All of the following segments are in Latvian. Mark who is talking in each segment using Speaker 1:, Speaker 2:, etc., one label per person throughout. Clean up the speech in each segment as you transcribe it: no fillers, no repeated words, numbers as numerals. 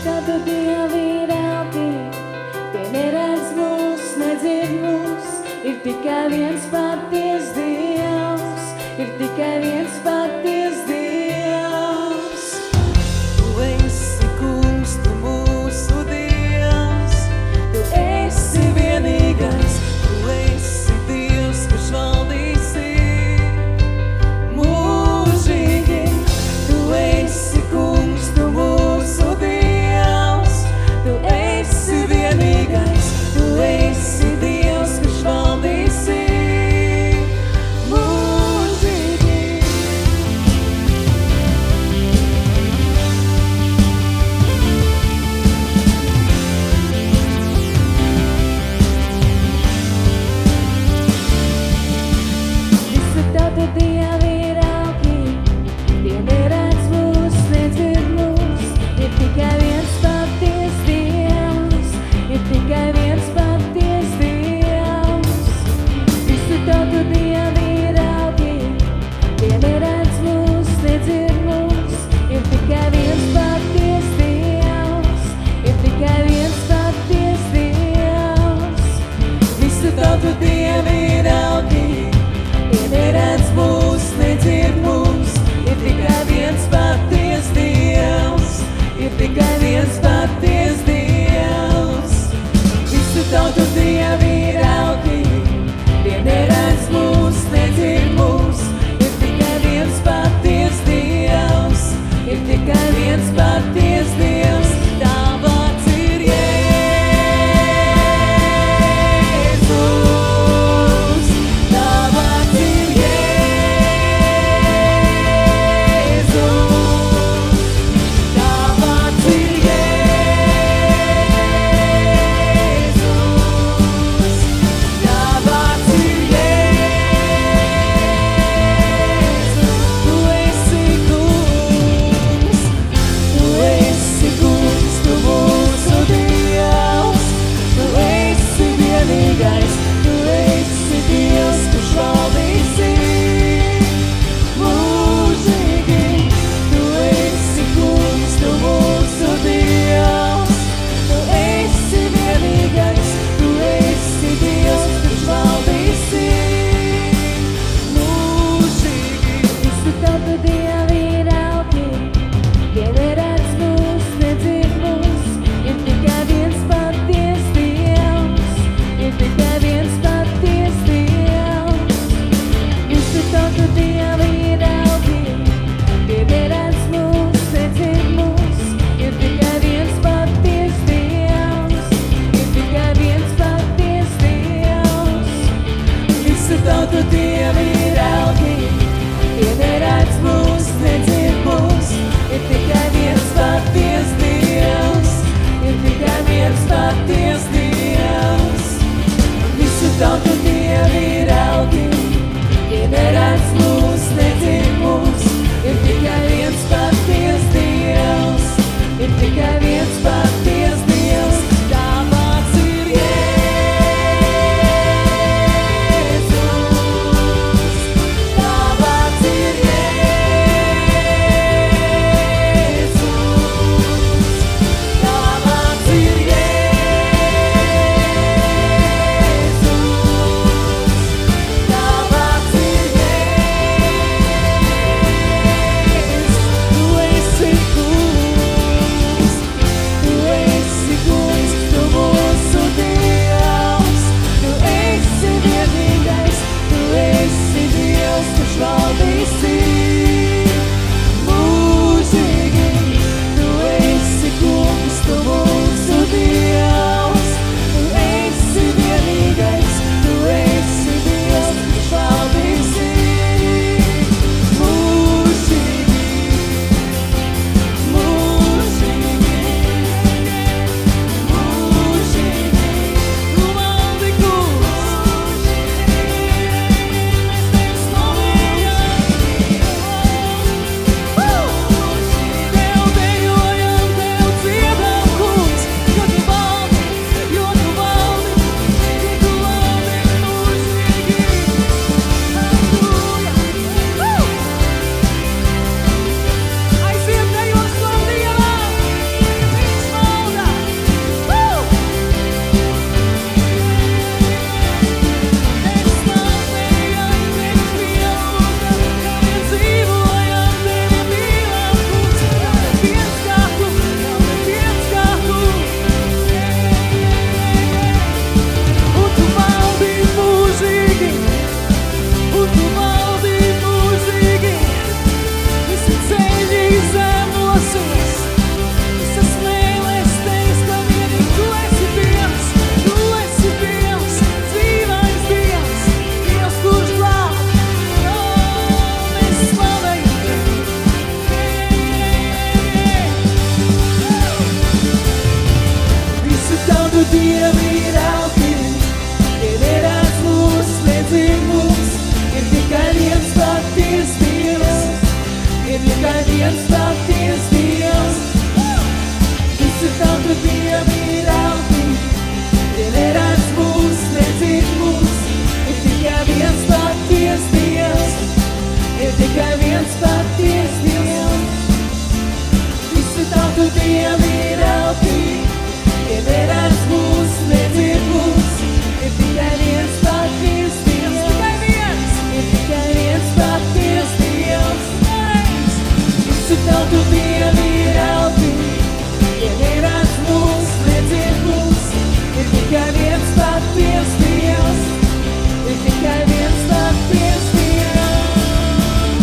Speaker 1: Tavu Dievu ir augi, tie neredz mūs, nedzird mūs, ir tikai viens paties Dievs, ir tikai viens paties Dievs.
Speaker 2: Tu esi kungs, tu mūsu Dievs,
Speaker 1: Tu esi
Speaker 2: vienīgais, tu esi Dievs, kurš valdīsi mūžīgi. Tu esi kungs, tu mūsu Dievs,
Speaker 1: Tu
Speaker 2: esi vienīgais, tu esi Dievs, kurš valdīsi mūžīgi.
Speaker 1: Visu Tavu Dievu ir augi, tie neredz mūs, nedzird mūs, ir tikai viens paties Dievs, ir tikai viens paties Dievs. Visu Tavu Dievu ir augi, tie neredz mūs, nedzird mūs, ir tikai viens paties Dievs, ir tikai viens paties Dievs.
Speaker 2: Visu Tavu Dievu ir augi, tie neredz mūs, nedzird mūs, ir tikai viens paties Dievs, ir tikai viens paties Dievs. Visu Tavu Dievu ir augi, tie neredz mūs, nedzird mūs, ir tikai viens paties Dievs, ir tikai viens paties Dievs. Tavāds ir Jēzus, tavāds ir Jēzus, tavāds ir Jēzus. tautu Dievi ir augi, tie neredz mūs, nedzird mūs, ir tikai viens paties Dievs, ir tikai viens paties Dievs. Visu tautu Dievi ir augi, tie neredz mūs, nedzird mūs, ir tikai viens paties Dievs, ir tikai viens paties Dievs. Visu tautu Dievi ir augi, tie neredz mūs, nedzird mūs, ir tikai viens paties Dievs, ir tikai viens paties Dievs.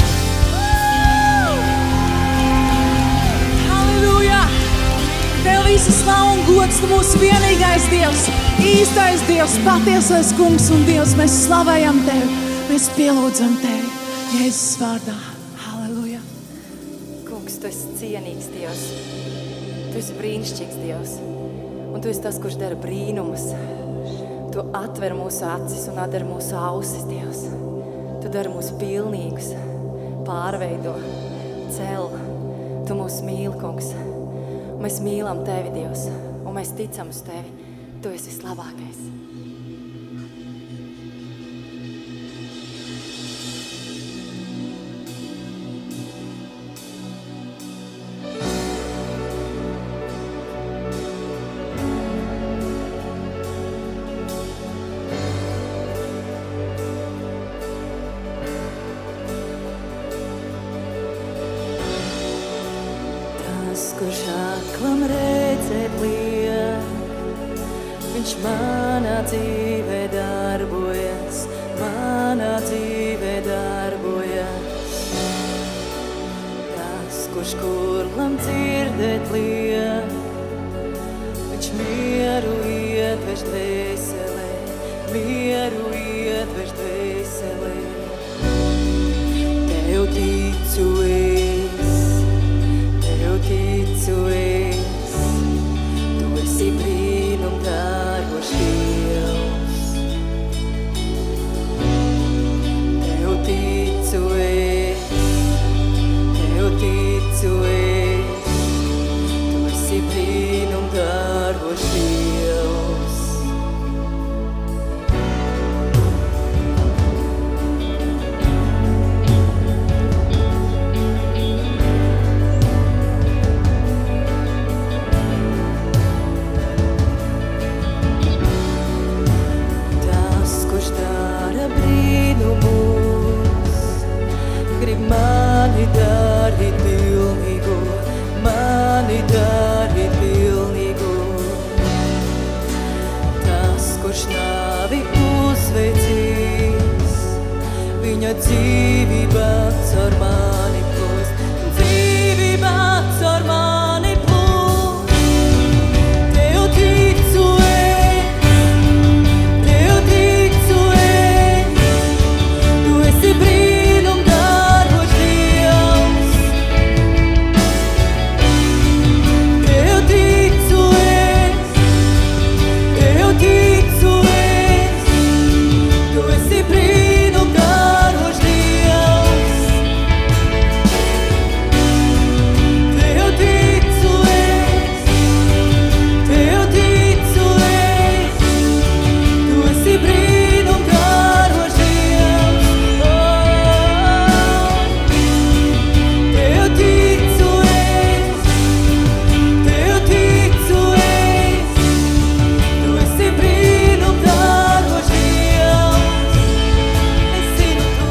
Speaker 3: Halleluja! Tev visu slavu un gods, tu mūsu vienīgais Dievs, īstais Dievs, patiesais kungs un Dievs, mēs slavējam Tevi, mēs pielūdzam Tevi, Jēzus vārdā. Halleluja!
Speaker 4: Kungs, tu esi cienīgs Dievs, tu esi brīnišķīgs Dievs, un tu esi tas, kurš dara brīnumus. Tu atver mūsu acis un atver mūsu ausis, Dievs. Tu dari mūs pilnīgus, pārveido, cel. Tu mūs mīli, kungs. Mēs mīlam Tevi, Dievs, un mēs ticam uz Tevi. Tu esi vislabākais.
Speaker 2: Kurš aklam redzēt liek, viņš manā dzīvē darbojas, manā dzīvē darbojas. Tas, kurš kurlam dzirdēt liek, viņš mieru iedvež dvēselē, mieru iedvež dvēselē. Tev ticu ticu es, tu esi brīnumdārošs Dievs. Tev ticu es, tu esi brīnumdārošs Dievs. Mani dari pilnīgu. Tas, kurš nāvi uzveicīs, viņa dzīvība caur mani plūst, dzīvība caur mani plūst. Tev ticu es, tu esi brīnumdārošs Dievs. Tev ticu es, tu esi brīnumdārošs Dievs. Tev ticu es, tu esi brīnumdārošs Dievs. Tev ticu es, tu esi brīnumdārošs Dievs. Es zinu to.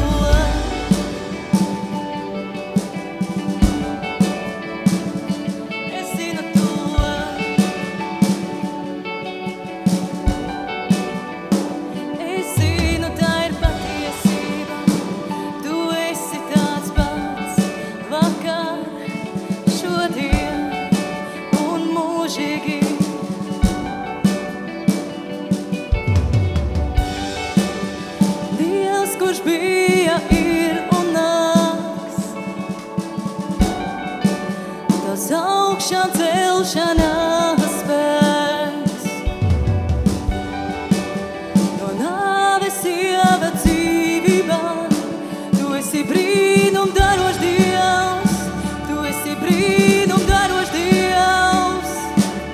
Speaker 2: Es zinu to. Es zinu, tā ir patiesība. Tu esi tāds pats vakar, šodien un mūžīgi. Dievs, kurš bija, ir un nāks, tavs augšām celšanās spēks. No nāves ieved dzīvībā, tu esi brīnumdārošs Dievs, tu esi brīnumdārošs Dievs.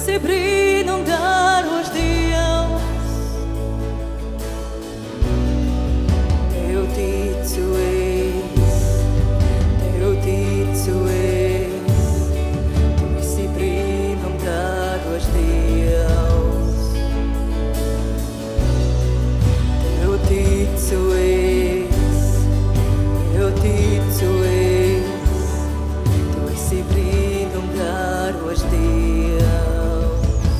Speaker 4: esi brīnumdarošs Dievs. Tev ticu es, Tev ticu es, Tu esi brīnumdarošs Dievs. Tev ticu es, Tev ticu es, Tu esi brīnumdarošs Dievs.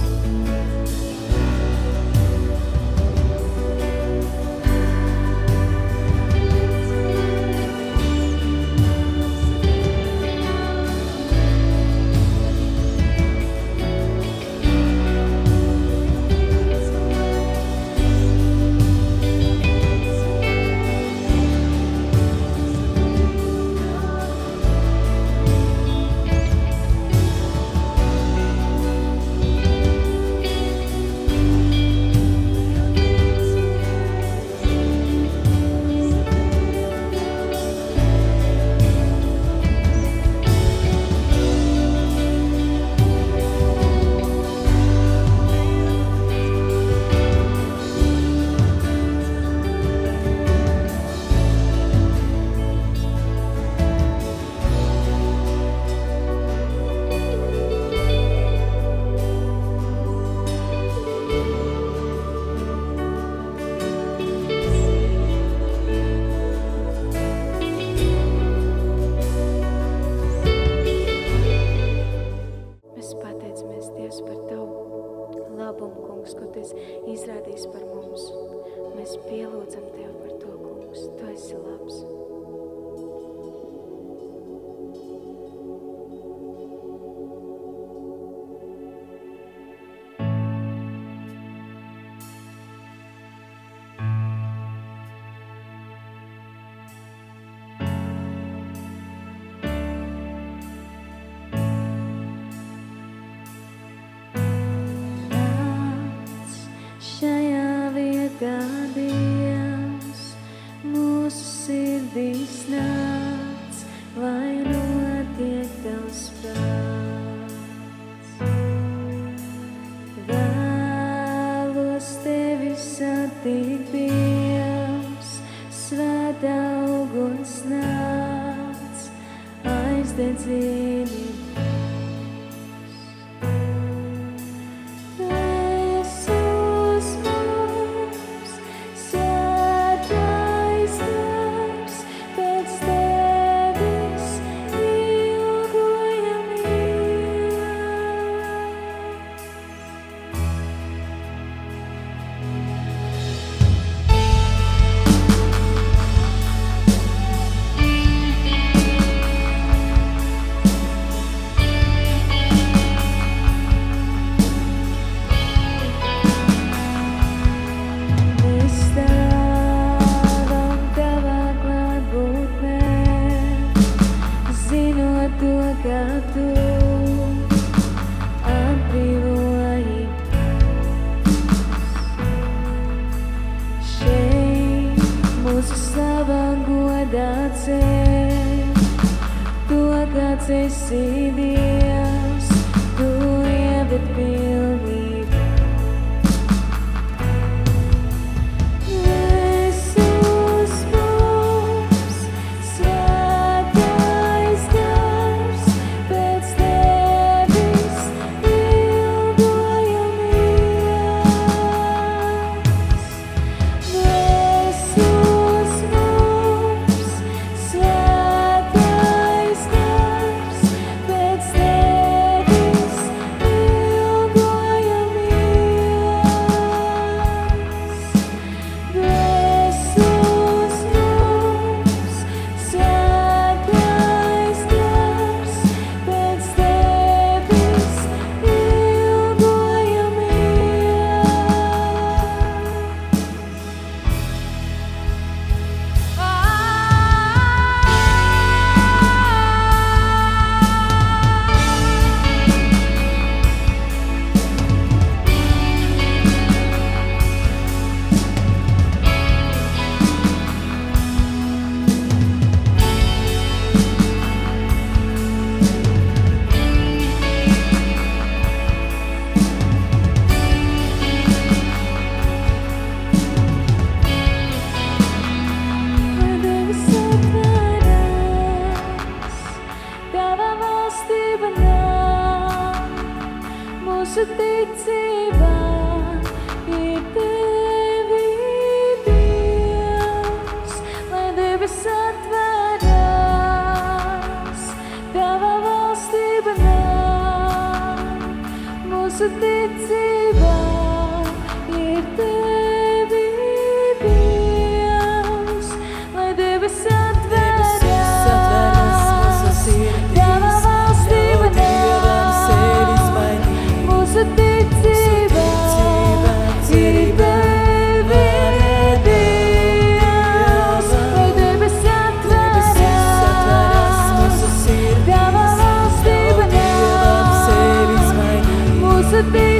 Speaker 1: Mēs pateicamies, Dievs, par Tavu labumu, kungs, ko Tu esi izrādījis par mums. Mēs pielūdzam Tev par to, kungs. Tu esi labs. Nāc šajā vietā, Dievs, mūsu sirdīs nāc, lai notiek Tavs prāts. Vēlos Tevi satikt, Dievs, svētā uguns nāc, aizdedzini Vēsos mums, svētais Gars, pēc Tevis Mēs stāvam Tavā klātbūtnē, zinot to, ka Tu atbrīvoji. Šeit mūsu slava godā ceļ, to, kāds esi Dievs, Tu ieved pilnību. Vēsos mums, svētais Gars, pēc Tevis ilgojamies. Vēsos mums, svētais Gars, pēc Tevis Mūsu ticībā ir Tevi, Dievs, lai debes atverās, Tava valstība nāk. Mūsu ticībā ir Tevi, Dievs, lai debes atverās, Tava valstība nāk. Mūsu ticībā ir Tevi, Dievs, lai debes atverās, Tava valstība nāk. Mūsu ticībā